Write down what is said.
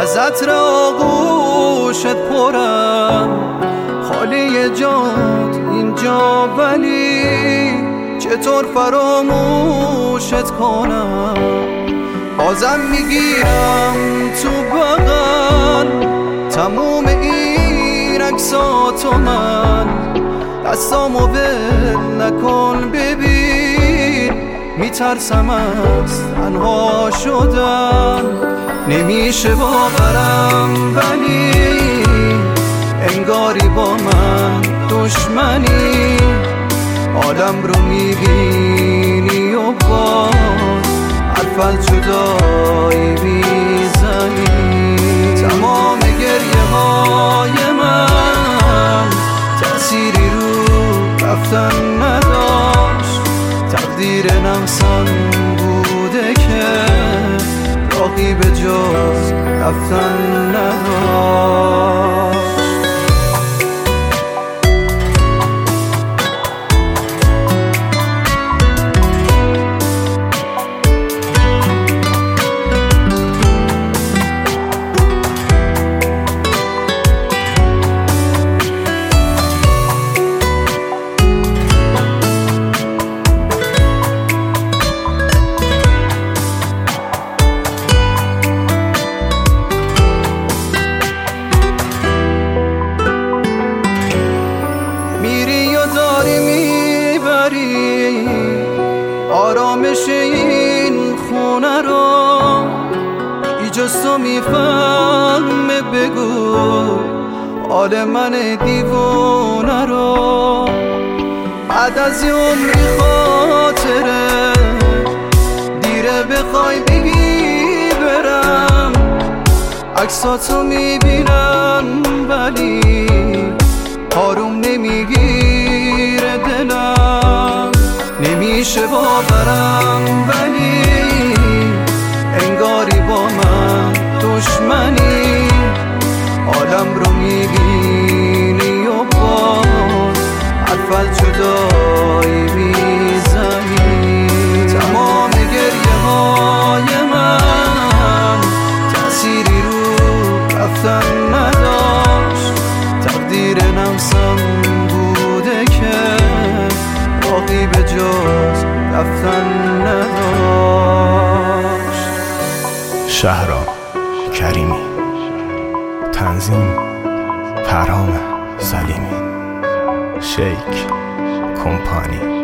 از عطر آغوشت پرم، خالی جات اینجا ولی چطور فراموشت کنم؟ بازم میگیرم تو بغل تموم این عکساتو، من دستامو ول نکن ببین میترسم از تنها شدن. نمیشه باورم ولی انگاری با من دشمنی، آدم رو میبینی و باز حرف از جدایی میزنی. تمام گریه های من تأثیری رو رفتن نداشت، تقدیر نمسان بوده که راهی به جز رفتن نداشت. آرامش این خونه رو ایجاز تو میفهمه، بگو حال من دیوونه رو. بعد از یه عمری خاطره دیره بخوای بگی برم، عکساتو میبینم ولی آروم نمیگیره دلم. نمیشه باورم ولی انگاری با من دشمنی، آدم رو میبینی و باز حرف از جدایی میزنی. تمام گریه های من تأثیری رو رفتن نداشت، تقدیر نمسان بوده که راهی به جز رفتن نداشت. شهرام کریمی، تنظیم پرهام سلیمی، شیک کمپانی.